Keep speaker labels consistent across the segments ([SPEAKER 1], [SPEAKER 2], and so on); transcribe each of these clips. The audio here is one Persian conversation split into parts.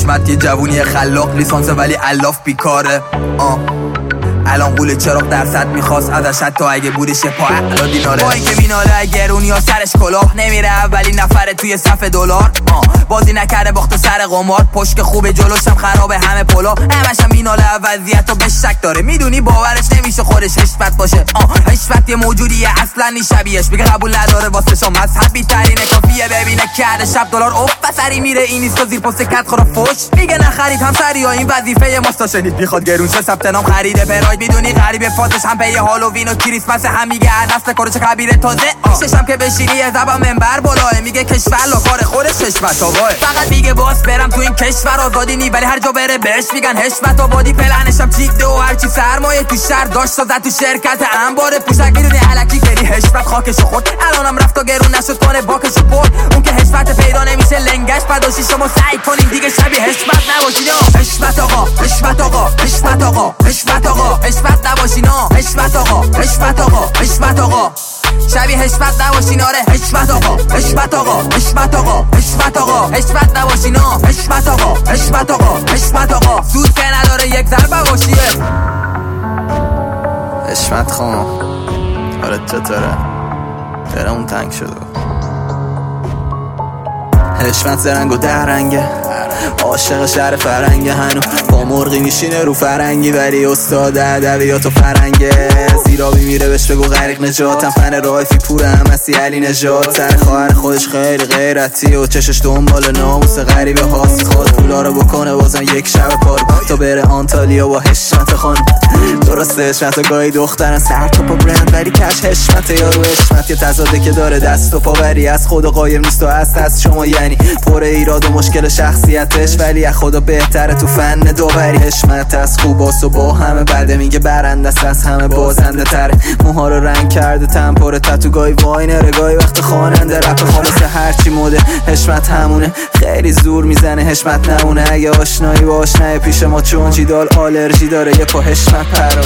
[SPEAKER 1] حشمت یه جوونی خلاق، لیسانس ولی الاف بیکاره. الان قول چراغ درصد میخواست ازش حتی اگه بودش پا عقلا دیناره. با اینکه میناله گرونی ها سرش کلاه، نمیره اولین نفره توی صف دلار. بازی نکرده باخت سر قمار، پشت خوبه جلوشم خرابه همه پلا. همشم میناله وضعیت رو به شک داره، میدونی باورش نمیشه خودش حشمت باشه. حشمت یه موجودیه اصلا نی شبیهش، بگه قبول نداره واسه شما مذهبی ترینه. کافیه ببینه کرده شب دلار اوف بسری میره این نیست و زیر پست کت خورا فوش. میگه نخرید همسری ها این وظیفه ماستا شنید، بیخواد گرون شه ثبت نام خریده پراید. میدونی غریبه فازش هم پی هالووین و کریسمس هم میگه نسل کارو چه کبیره تازه. ششم که بشینی از زبان منبر بالاه، میگه کشور لا کار خودش حشمت آباه. فقط میگه باس برم تو این کشور آزادی نی، ولی هر جا بره بهش میگن حشمت آبادی. پلنشم چیک ده و هرچی سرمایه تو شهر داشت زد تو شرکت انبار پوشک. میدونی الکی کردی حشمت خاکش خورد، الانم رفت و گرون نشد کنه باکش پرد. اون که حشمت پیدا نمیشه لنگش بداشی، شما سعی کنین دیگه شبیه حشمت نباشید. حشمت آقا حشمت آقا حشمت آقا حشمت آقا حشمت نباشین. حشمت آقا حشمت آقا حشمت آقا شبیه حشمت نباشین. آره حشمت آقا حشمت آقا حشمت آقا حشمت آقا حشمت نباشین. حشمت آقا حشمت آقا حشمت آقا سود که نداره یک ضربه باشیه.
[SPEAKER 2] حشمت خان آره چطوره؟ دلمون تنگ شده. حشمت زرنگ و درنگه، عاشق شهر فرنگه، هنو با مرغی میشینه رو فرنگی، ولی استاد ادبیات و فرنگه. زیرابی میره بهش بگو غریق نجاتم، فن رایفی پوره همسی علی نجات. سر خواهر خودش خیلی غیرتی و چشش دنبال ناموس غریبه هاست. خود پولا رو بکنه بازم یک شب پار تا بره آنتالیا با حشمت خان. درسته حشمت و گاهی دخترن سر تا پا برند، ولی کش حشمت یارو. حشمت یه تضاده که داره دست و پا، ولی از خدا قایم نیست و از شما، یعنی پر ایراد و مشکل شخصیتش، ولی از خدا بهتره تو فن داوری. حشمت از خوباست و با همه بده، میگه برنده است از همه بازنده تره. موها رو رنگ کرده تمپور تتو، گاهی واینره گاهی وقت خواننده رپ خالص هرچی موده. حشمت همونه خیلی زور میزنه، حشمت نمونه اگه آشنایی با آشنای پیش ما، چون جیدال آلرژی داره یه پا حشمت پرونه.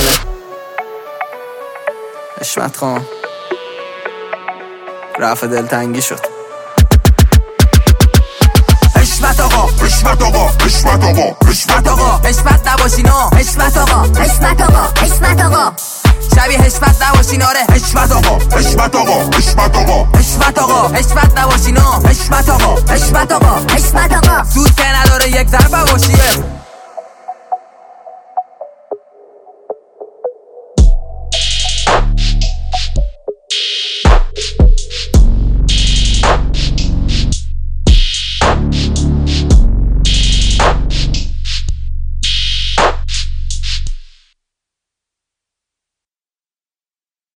[SPEAKER 2] حشمت خان رفع دلتنگی شد.
[SPEAKER 3] حشمت آقا حشمت آقا حشمت آقا حشمت آقا
[SPEAKER 1] حشمت نباشین. حشمت آقا
[SPEAKER 4] حشمت آقا حشمت آقا
[SPEAKER 1] شبیه حشمت نباشین. آره
[SPEAKER 3] حشمت آقا حشمت آقا حشمت آقا
[SPEAKER 1] حشمت آقا حشمت نباشین. حشمت آقا
[SPEAKER 4] حشمت آقا حشمت آقا
[SPEAKER 1] سود که نداره یک ضربه باشیه.